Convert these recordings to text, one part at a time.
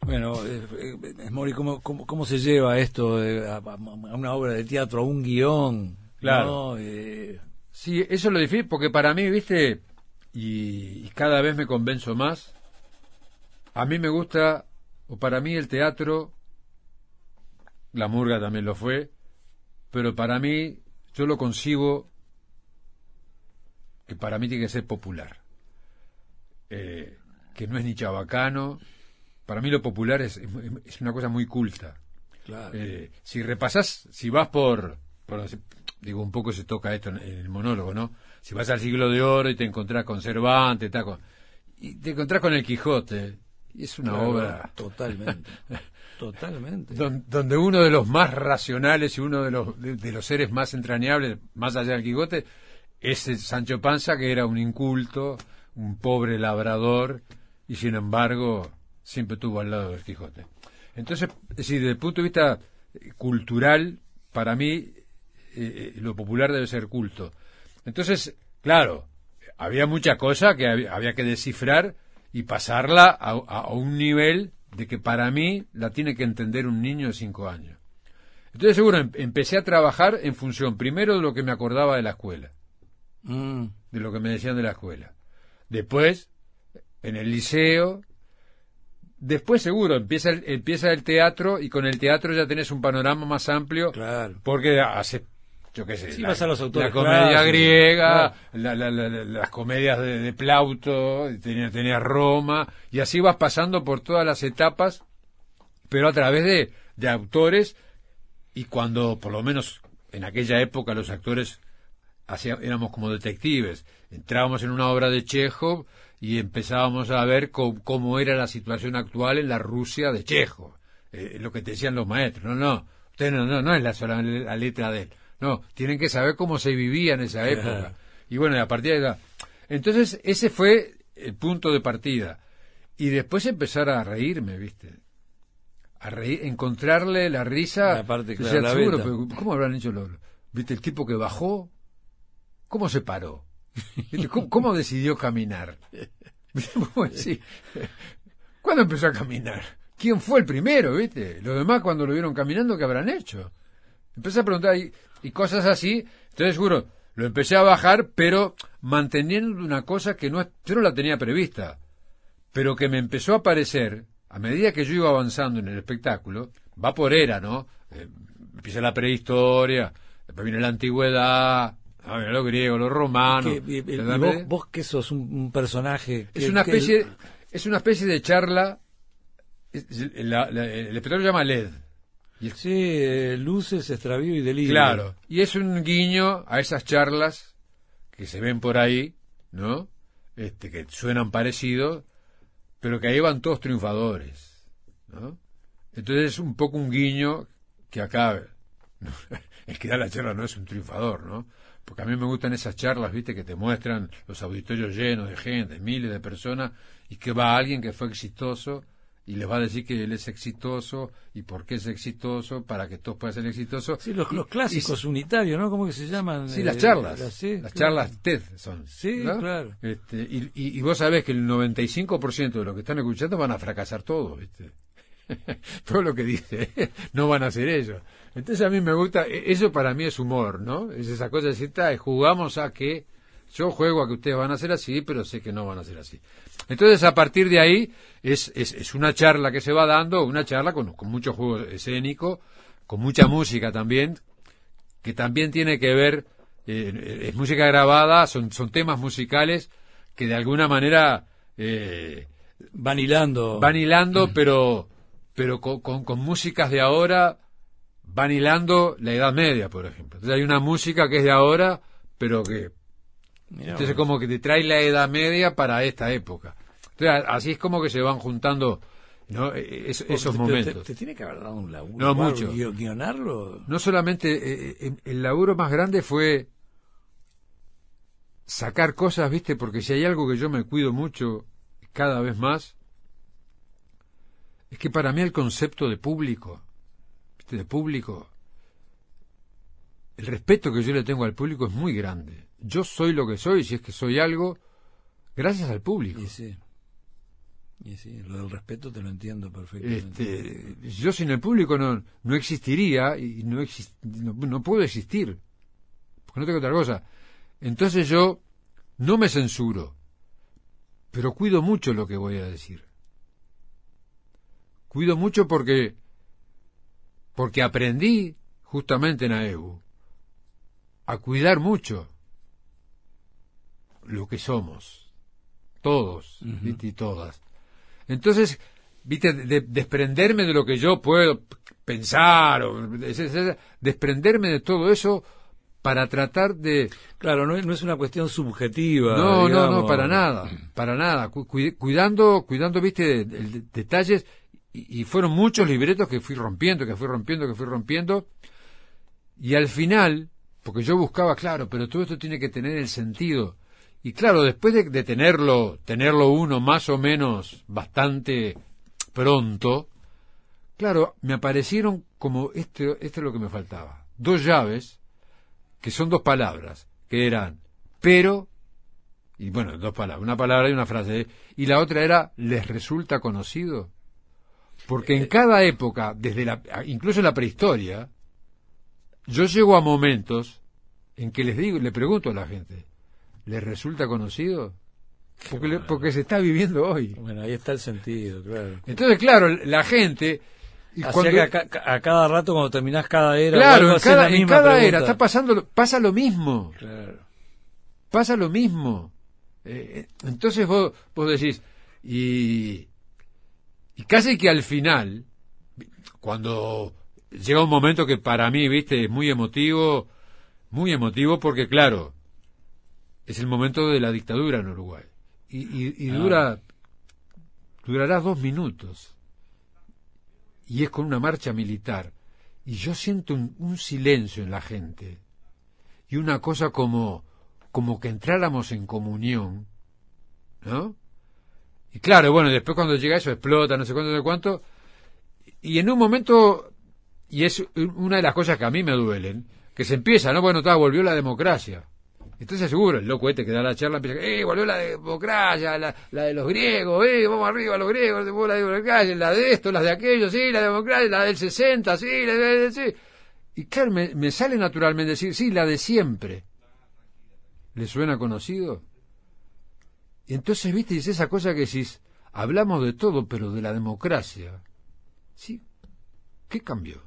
Bueno, Mori, ¿cómo se lleva esto a una obra de teatro, a un guión? Claro. ¿No? Sí, eso es lo difícil, porque para mí, viste, y cada vez me convenzo más, a mí me gusta, o para mí el teatro, la murga también lo fue, pero para mí, yo lo concibo que para mí tiene que ser popular, que no es ni chabacano. Para mí lo popular es una cosa muy culta. Claro. Si repasás, si vas digo, un poco se toca esto en el monólogo, ¿no? Si vas al Siglo de Oro y te encontrás con Cervantes, y te encontrás con el Quijote, y es una obra... Totalmente. Totalmente. Donde uno de los más racionales y uno de los seres más entrañables, más allá del Quijote, es el Sancho Panza, que era un inculto, un pobre labrador, y sin embargo siempre estuvo al lado del Quijote. Entonces, es decir, desde el punto de vista cultural, para mí lo popular debe ser culto. Entonces, claro, había mucha cosa que había que descifrar y pasarla a un nivel de que para mí la tiene que entender un niño de 5 años. Entonces, seguro, empecé a trabajar en función, primero, de lo que me acordaba de la escuela, de lo que me decían de la escuela. Después, en el liceo. Después seguro empieza el teatro, y con el teatro ya tenés un panorama más amplio. Claro. Porque hace, yo qué sé, Sí, vas a los autores la comedia clásicos, griega, claro. las comedias de Plauto, tenía Roma, y así vas pasando por todas las etapas, pero a través de autores. Y cuando, por lo menos en aquella época, los actores éramos como detectives, entrábamos en una obra de Chejov y empezábamos a ver cómo era la situación actual en la Rusia de Chejov, lo que te decían los maestros. Usted no es sola la letra de él, no, tienen que saber cómo se vivía en esa época. Y bueno, a partir de ahí, entonces ese fue el punto de partida, y después empezar a reírme, viste, encontrarle la risa. La parte, claro, decía, la seguro, beta. pero ¿cómo habrán hecho viste, el tipo que bajó? ¿Cómo se paró? ¿Cómo decidió caminar? Sí. ¿Cuándo empezó a caminar? ¿Quién fue el primero, viste? Los demás, cuando lo vieron caminando, ¿qué habrán hecho? Empecé a preguntar y cosas así. Entonces, seguro, lo empecé a bajar, pero manteniendo una cosa que yo no la tenía prevista, pero que me empezó a aparecer a medida que yo iba avanzando en el espectáculo. Va por era, ¿no? Empieza la prehistoria, después viene la antigüedad, lo griego, lo romano. ¿Y vos que sos un personaje? Es una especie de charla. El espectáculo se llama LED. Sí, luces, extravío y delirio. Claro, y es un guiño a esas charlas que se ven por ahí, ¿no? Que suenan parecidos, pero que ahí van todos triunfadores, ¿no? Entonces es un poco un guiño que acá el que da la charla no es un triunfador, ¿no? Porque a mí me gustan esas charlas, viste, que te muestran los auditorios llenos de gente, miles de personas, y que va alguien que fue exitoso y les va a decir que él es exitoso y por qué es exitoso, para que todos puedan ser exitosos. Sí, los clásicos unitarios, ¿no? ¿Cómo que se llaman? Sí, las charlas. Las claro. charlas TED son. Sí, ¿no? claro. Y vos sabés que el 95% de los que están escuchando van a fracasar todos, ¿viste? Todo lo que dice, no van a hacer ellos. Entonces a mí me gusta, eso para mí es humor, ¿no? Es esa cosa de decir, jugamos a que, yo juego a que ustedes van a ser así, pero sé que no van a ser así. Entonces a partir de ahí es una charla que se va dando, una charla con mucho juego escénico, con mucha música también, que también tiene que ver, es música grabada, son temas musicales que de alguna manera van hilando, pero con músicas de ahora van hilando la Edad Media, por ejemplo. Entonces hay una música que es de ahora, pero que entonces como que te trae la Edad Media para esta época. Entonces así es como que se van juntando, ¿no? esos momentos. Te tiene que haber dado un laburo. No, mucho. Guionarlo. No solamente, el laburo más grande fue sacar cosas, ¿viste? Porque si hay algo que yo me cuido mucho, cada vez más, es que para mí el concepto de público, ¿viste? De público, el respeto que yo le tengo al público es muy grande. Yo soy lo que soy, si es que soy algo, gracias al público. Sí. Y sí, lo del respeto te lo entiendo perfectamente. Yo sin el público no existiría y no puedo existir, porque no tengo otra cosa. Entonces yo no me censuro, pero cuido mucho lo que voy a decir. Cuido mucho porque aprendí justamente en AEBU a cuidar mucho lo que somos, todos, ¿viste? Y todas. Entonces, viste, desprenderme de lo que yo puedo pensar, desprenderme de todo eso para tratar de... Claro, no es una cuestión subjetiva. No, para nada. Cuidando, viste, detalles, y fueron muchos libretos que fui rompiendo, y al final, porque yo buscaba, claro, pero todo esto tiene que tener el sentido. Y claro, después de tenerlo uno más o menos bastante pronto, claro, me aparecieron como esto es lo que me faltaba. 2 llaves, que son 2 palabras, que eran pero, y bueno, 2 palabras, una palabra y una frase, y la otra era ¿les resulta conocido? Porque en cada época, incluso en la prehistoria, yo llego a momentos en que le pregunto a la gente, ¿les resulta conocido? Porque se está viviendo hoy. Bueno, ahí está el sentido, claro. Entonces, claro, la gente... Que a cada rato, cuando terminás cada era... Claro, en cada era pasa lo mismo. Claro. Pasa lo mismo. Entonces vos decís... Y casi que al final, cuando llega un momento que para mí, viste, es muy emotivo porque, claro... Es el momento de la dictadura en Uruguay. Y durará 2 minutos. Y es con una marcha militar. Y yo siento un silencio en la gente. Y una cosa como que entráramos en comunión. ¿No? Y claro, bueno, después cuando llega eso explota, no sé cuánto. Y en un momento, y es una de las cosas que a mí me duelen, que se empieza, ¿no? Bueno, volvió la democracia. Entonces seguro, el loco que da la charla empieza, volvió la democracia, la de los griegos, vamos arriba los griegos, la democracia, la de esto, las de aquello, sí, la democracia, la del 60, sí, sí. Y claro, me sale naturalmente decir, sí, la de siempre. ¿Le suena conocido? Y entonces, viste, es esa cosa que decís, hablamos de todo, pero de la democracia, ¿sí? ¿Qué cambió?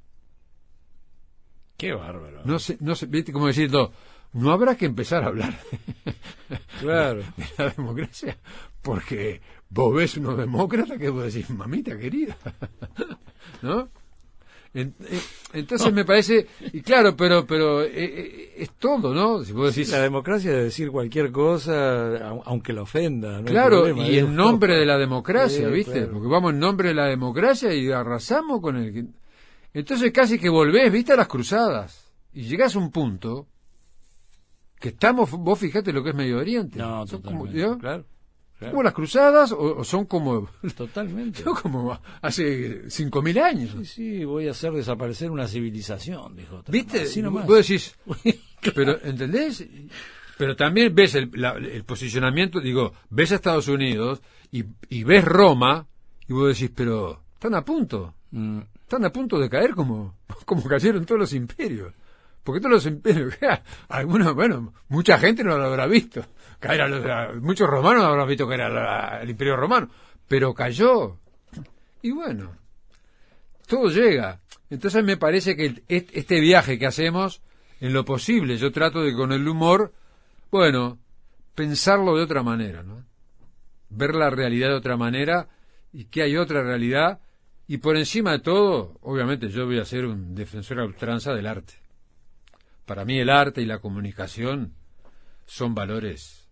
Qué bárbaro. No sé, viste, como decirlo, no habrá que empezar a hablar claro. de la democracia, porque vos ves unos demócratas que vos decís, mamita querida, ¿no? Entonces me parece, y claro, pero es todo, ¿no? Si vos decís, la democracia es decir cualquier cosa, aunque la ofenda, ¿no? Claro, y en nombre de la democracia, ¿viste? Claro. Porque vamos en nombre de la democracia y arrasamos con el... Entonces casi que volvés, ¿viste? A las cruzadas, y llegás a un punto que estamos, vos fijate lo que es Medio Oriente. No, son totalmente, como, claro. ¿Como las cruzadas o son como... Totalmente. Son como hace 5.000 años. Sí, voy a hacer desaparecer una civilización, dijo. ¿Viste? Así nomás. Vos decís, pero, ¿entendés? Pero también ves el posicionamiento, digo, ves a Estados Unidos y ves Roma y vos decís, pero están a punto. Están a punto de caer como cayeron todos los imperios. Porque todos los imperios, algunos, bueno, mucha gente no lo habrá visto. Muchos romanos no habrán visto que era el imperio romano. Pero cayó. Y bueno, todo llega. Entonces me parece que este viaje que hacemos, en lo posible, yo trato de con el humor, bueno, pensarlo de otra manera, ¿no? Ver la realidad de otra manera y que hay otra realidad. Y por encima de todo, obviamente yo voy a ser un defensor a ultranza del arte. Para mí el arte y la comunicación son valores.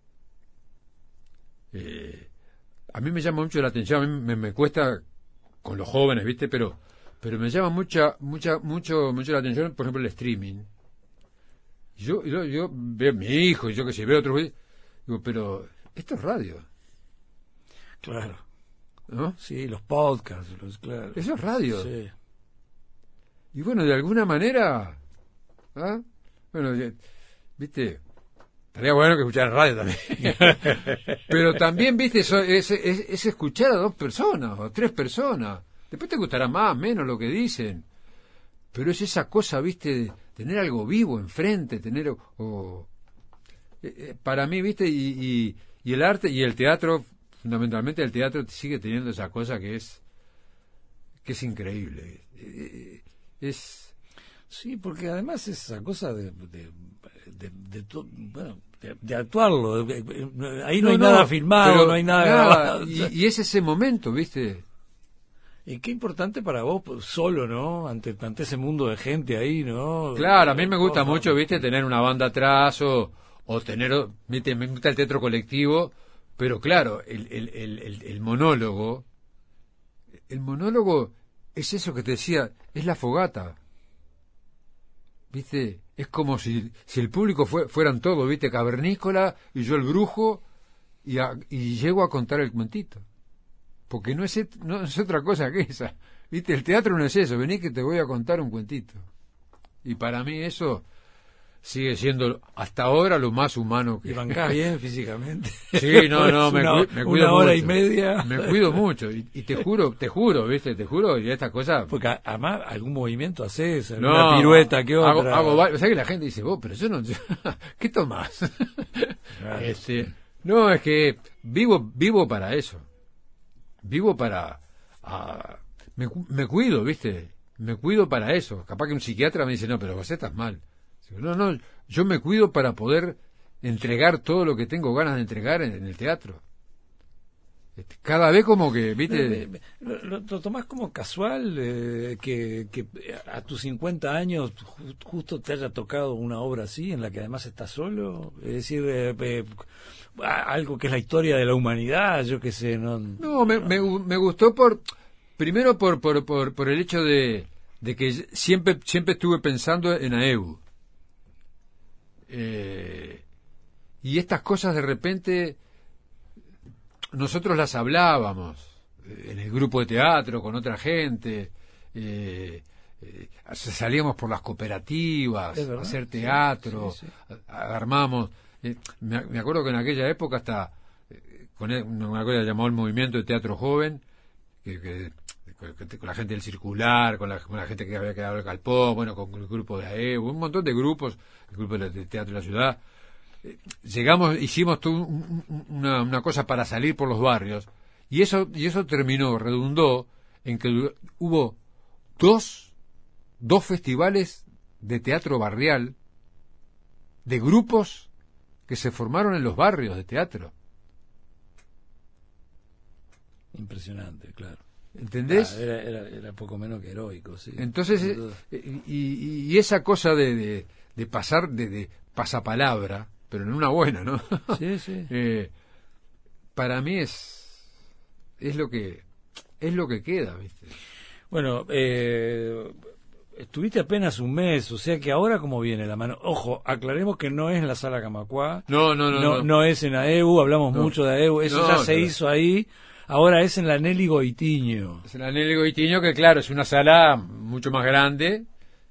A mí me llama mucho la atención, a mí me cuesta con los jóvenes, ¿viste? Pero me llama mucho la atención, por ejemplo, el streaming. Yo veo a mi hijo, y yo que sé, veo otros, digo, pero esto es radio. Claro. ¿No? Sí, los podcasts, claro. Eso es radio. Sí. Y bueno, de alguna manera, ¿ah? Bueno, ¿viste? Estaría bueno que escucharan radio también. Pero también, viste, es escuchar a 2 personas o 3 personas. Después te gustará más, menos lo que dicen. Pero es esa cosa, viste, de tener algo vivo enfrente, tener... para mí, viste, y el arte y el teatro, fundamentalmente el teatro sigue teniendo esa cosa que es increíble. Sí, porque además esa cosa de actuarlo. Ahí no hay nada filmado, no hay nada grabado. Y es ese momento, ¿viste? Y qué importante para vos, pues, solo, ¿no? Ante ese mundo de gente ahí, ¿no? Claro, a mí me gusta mucho, ¿viste? Tener una banda atrás o tener, ¿viste? Me gusta el teatro colectivo, pero claro, el monólogo es eso que te decía, es la fogata. ¿Viste? Es como si el público fueran todos, ¿viste? Cavernícola y yo el brujo y llego a contar el cuentito. Porque no es otra cosa que esa. ¿Viste? El teatro no es eso, vení que te voy a contar un cuentito. Y para mí eso sigue siendo hasta ahora lo más humano que... ¿Y bancás bien físicamente? Sí, no, me cuido una hora mucho. Y media. Me cuido mucho. Y te juro, ¿viste? Te juro, y estas cosas... Porque además algún movimiento haces, una pirueta que otra. Hago o sea que la gente dice, vos, pero yo no... ¿Qué tomás? Claro. No, es que vivo para eso. Vivo para... me cuido, ¿viste? Me cuido para eso. Capaz que un psiquiatra me dice, no, pero vos estás mal. No, yo me cuido para poder entregar todo lo que tengo ganas de entregar en el teatro. Cada vez como que, ¿viste? ¿Lo tomás como casual que a tus 50 años justo te haya tocado una obra así, en la que además estás solo? Es decir, algo que es la historia de la humanidad, yo qué sé. No, me gustó primero por el hecho de que siempre estuve pensando en AEU. Y estas cosas de repente nosotros las hablábamos en el grupo de teatro con otra gente, salíamos por las cooperativas a hacer teatro, sí. armamos, me acuerdo que en aquella época hasta con una cosa llamada el Movimiento de Teatro Joven, que con la gente del Circular, con la gente que había quedado en el Galpón, bueno, con el grupo de AEU, un montón de grupos, el grupo de teatro de la ciudad. Hicimos una cosa para salir por los barrios, y eso redundó en que hubo dos festivales de teatro barrial, de grupos que se formaron en los barrios de teatro. Impresionante, claro. ¿Entendés? Era poco menos que heroico, sí. Entonces, y esa cosa de pasar de pasapalabra, pero en una buena, ¿no? Sí, sí. Para mí es lo que queda, ¿viste? Bueno, estuviste apenas un mes, o sea que ahora cómo viene la mano. Ojo, aclaremos que no es en la Sala Camacuá. No es en AEU, hablamos mucho de AEU, eso ya se hizo ahí. Ahora es en la Nelly Goitiño. Es en la Nelly Goitiño, que claro, es una sala mucho más grande,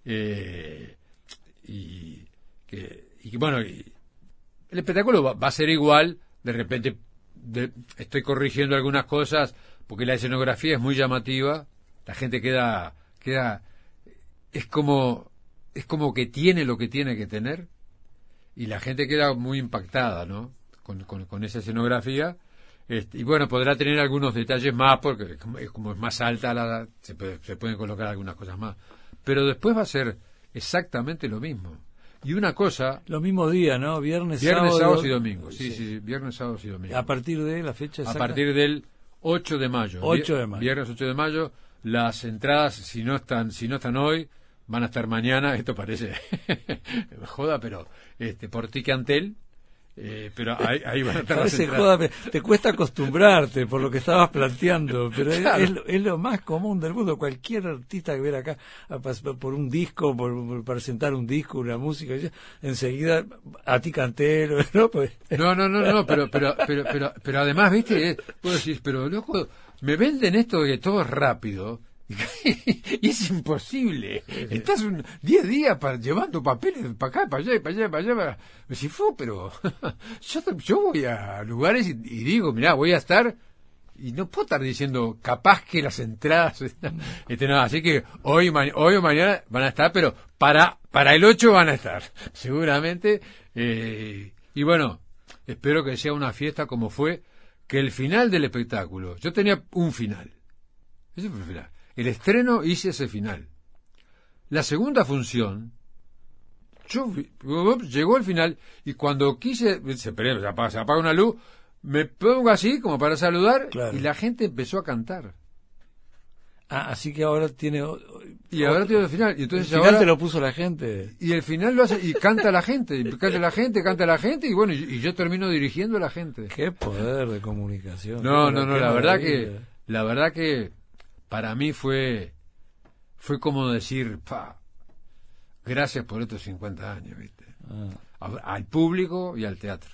y bueno, el espectáculo va a ser igual. De repente estoy corrigiendo algunas cosas porque la escenografía es muy llamativa, la gente queda es como que tiene lo que tiene que tener, y la gente queda muy impactada, ¿no? con esa escenografía. Y bueno, podrá tener algunos detalles más porque como es más alta se pueden colocar algunas cosas más, pero después va a ser exactamente lo mismo. Y una cosa... Los mismos días, ¿no? Viernes, sábados y domingos. Sí, viernes, sábados y domingos. ¿A partir de la fecha exacta? A partir del 8 de mayo. 8 de mayo. Viernes 8 de mayo. Las entradas, si no están hoy, van a estar mañana. Esto parece joda, pero por Ticantel. Pero ahí van a estar las entradas. Joda, te cuesta acostumbrarte por lo que estabas planteando, pero claro. es lo más común del mundo. Cualquier artista que viene acá por un disco, por presentar un disco, una música, enseguida a Ticantel, ¿no? Pues... No, pero además, viste, vos decís, pero loco, me venden esto de que todo es rápido, Y es imposible. Estás 10 días llevando papeles para acá, para allá, para allá, para allá. Si fue, pero yo voy a lugares y digo, mirá, voy a estar, y no puedo estar diciendo, capaz que las entradas no, así que hoy o mañana van a estar, pero para el 8 van a estar, seguramente. Y bueno, espero que sea una fiesta como fue, que el final del espectáculo, yo tenía un final. Ese fue el final. El estreno hice ese final. La segunda función, llegó el final, y cuando quise, se apaga una luz, me pongo así como para saludar, claro. Y la gente empezó a cantar. Así que ahora tiene... Y ahora tiene el final. Y entonces el final te lo puso la gente. Y el final lo hace, y canta la gente, canta la gente, y bueno, y yo termino dirigiendo a la gente. Qué poder de comunicación. No, la verdad que para mí fue como decir, gracias por estos 50 años, ¿viste? Al público y al teatro.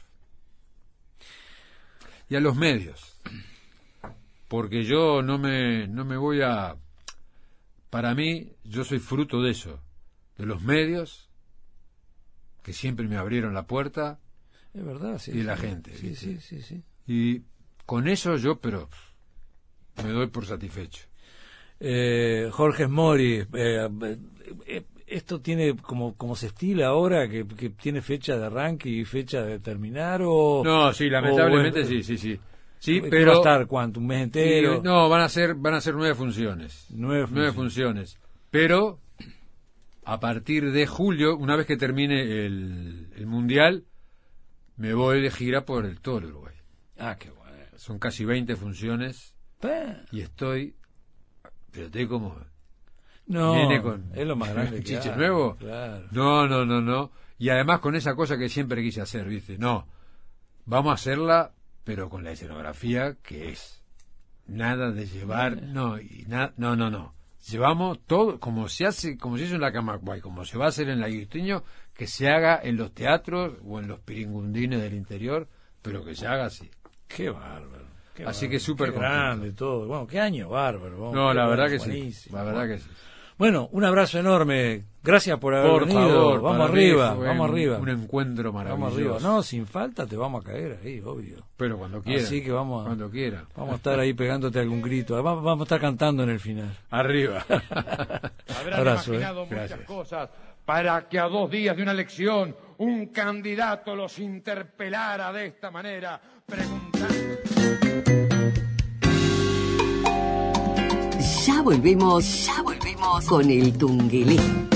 Y a los medios. Porque yo no me voy a... Para mí, yo soy fruto de eso. De los medios, que siempre me abrieron la puerta. Es verdad, sí. Y la gente. Sí. Y con eso yo, pero me doy por satisfecho. Jorge Mori, ¿esto tiene como se estila ahora, que tiene fecha de arranque y fecha de terminar? No, sí, lamentablemente sí. Sí, pero va a estar ¿cuánto? ¿Un mes entero? No, van a ser 9 funciones. 9 funciones. Pero a partir de julio, una vez que termine el Mundial, me voy de gira por todo el Uruguay. Qué bueno. Son casi 20 funciones. Y estoy como... No, viene con es lo más grande que chiche hay, nuevo. Claro. No. Y además con esa cosa que siempre quise hacer, ¿viste? No, vamos a hacerla, pero con la escenografía que es. Nada de llevar, no. Llevamos todo, como se hizo en la Camacuay, como se va a hacer en la Guisteño, que se haga en los teatros o en los piringundines del interior, pero que se haga así. Qué bárbaro. Así que súper grande todo. Bueno, qué año bárbaro. No, la verdad que buenísimo. sí. La verdad que sí. Bueno, un abrazo enorme. Gracias por haber venido. Favor, vamos arriba. Un encuentro maravilloso. Vamos arriba. No, sin falta te vamos a caer ahí, obvio. Pero cuando quiera. Así que cuando quiera. Vamos a estar ahí pegándote algún grito. Vamos a estar cantando en el final. Arriba. Habrán imaginado muchas cosas para que a 2 días de una elección un candidato los interpelara de esta manera, preguntando. Ya volvemos con el Tungelé.